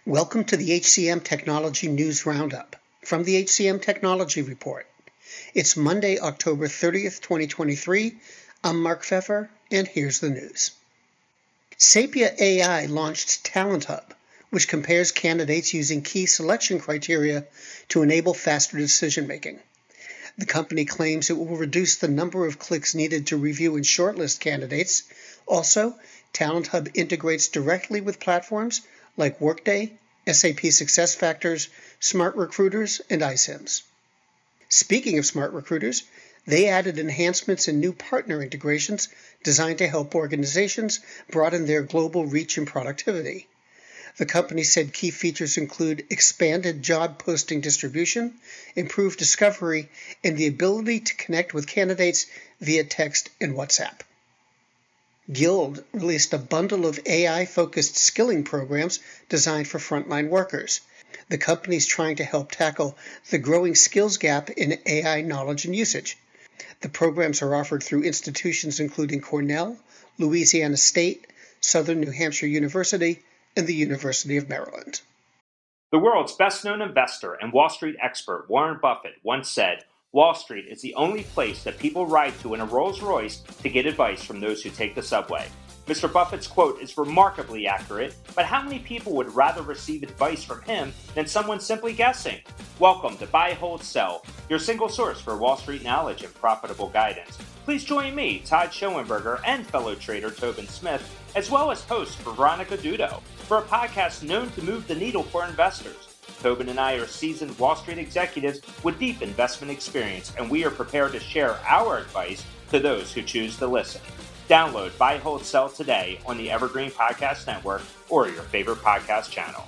Welcome to the HCM Technology News Roundup from the HCM Technology Report. It's Monday, October 30th, 2023. I'm Mark Pfeffer, and here's the news. Sapia AI launched Talent Hub, which compares candidates using key selection criteria to enable faster decision-making. The company claims it will reduce the number of clicks needed to review and shortlist candidates. Also, Talent Hub integrates directly with platforms like Workday, SAP SuccessFactors, Smart Recruiters, and iCIMS. Speaking of Smart Recruiters, they added enhancements and new partner integrations designed to help organizations broaden their global reach and productivity. The company said key features include expanded job posting distribution, improved discovery, and the ability to connect with candidates via text and WhatsApp. Guild released a bundle of AI-focused skilling programs designed for frontline workers. The company is trying to help tackle the growing skills gap in AI knowledge and usage. The programs are offered through institutions including Cornell, Louisiana State, Southern New Hampshire University, and the University of Maryland. The world's best-known investor and Wall Street expert Warren Buffett once said, "Wall Street is the only place that people ride to in a Rolls-Royce to get advice from those who take the subway." Mr. Buffett's quote is remarkably accurate, but how many people would rather receive advice from him than someone simply guessing? Welcome to Buy, Hold, Sell, your single source for Wall Street knowledge and profitable guidance. Please join me, Todd Schoenberger, and fellow trader Tobin Smith, as well as host Veronica Dudo, for a podcast known to move the needle for investors. Tobin and I are seasoned Wall Street executives with deep investment experience, and we are prepared to share our advice to those who choose to listen. Download Buy, Hold, Sell today on the Evergreen Podcast Network or your favorite podcast channel.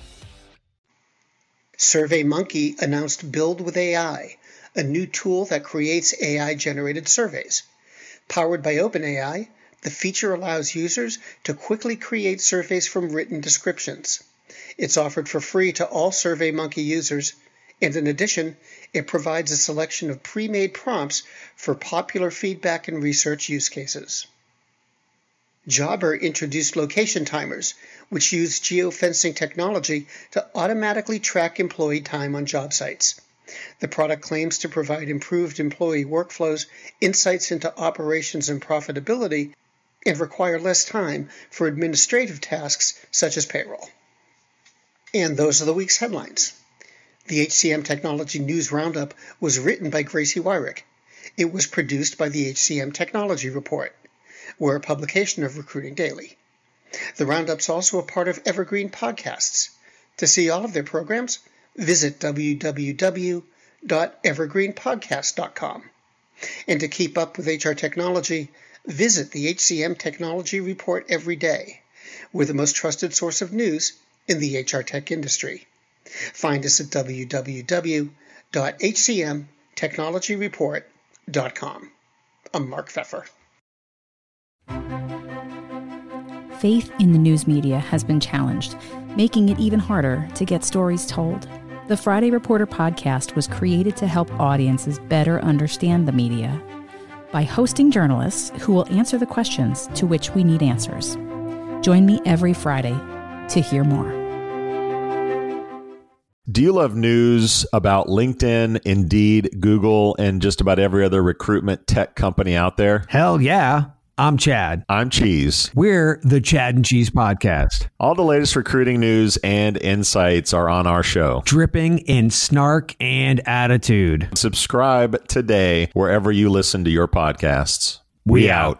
SurveyMonkey announced Build with AI, a new tool that creates AI-generated surveys. Powered by OpenAI, the feature allows users to quickly create surveys from written descriptions. It's offered for free to all SurveyMonkey users, and in addition, it provides a selection of pre-made prompts for popular feedback and research use cases. Jobber introduced location timers, which use geofencing technology to automatically track employee time on job sites. The product claims to provide improved employee workflows, insights into operations and profitability, and require less time for administrative tasks such as payroll. And those are the week's headlines. The HCM Technology News Roundup was written by Gracie Wyrick. It was produced by the HCM Technology Report. We're a publication of Recruiting Daily. The Roundup's also a part of Evergreen Podcasts. To see all of their programs, visit www.evergreenpodcast.com. And to keep up with HR technology, visit the HCM Technology Report every day. We're the most trusted source of news in the HR tech industry. Find us at www.hcmtechnologyreport.com. I'm Mark Pfeffer. Faith in the news media has been challenged, making it even harder to get stories told. The Friday Reporter podcast was created to help audiences better understand the media by hosting journalists who will answer the questions to which we need answers. Join me every Friday to hear more. Do you love news about LinkedIn, Indeed, Google, and just about every other recruitment tech company out there? Hell yeah. I'm Chad. I'm Cheese. We're the Chad and Cheese Podcast. All the latest recruiting news and insights are on our show. Dripping in snark and attitude. Subscribe today wherever you listen to your podcasts. We out.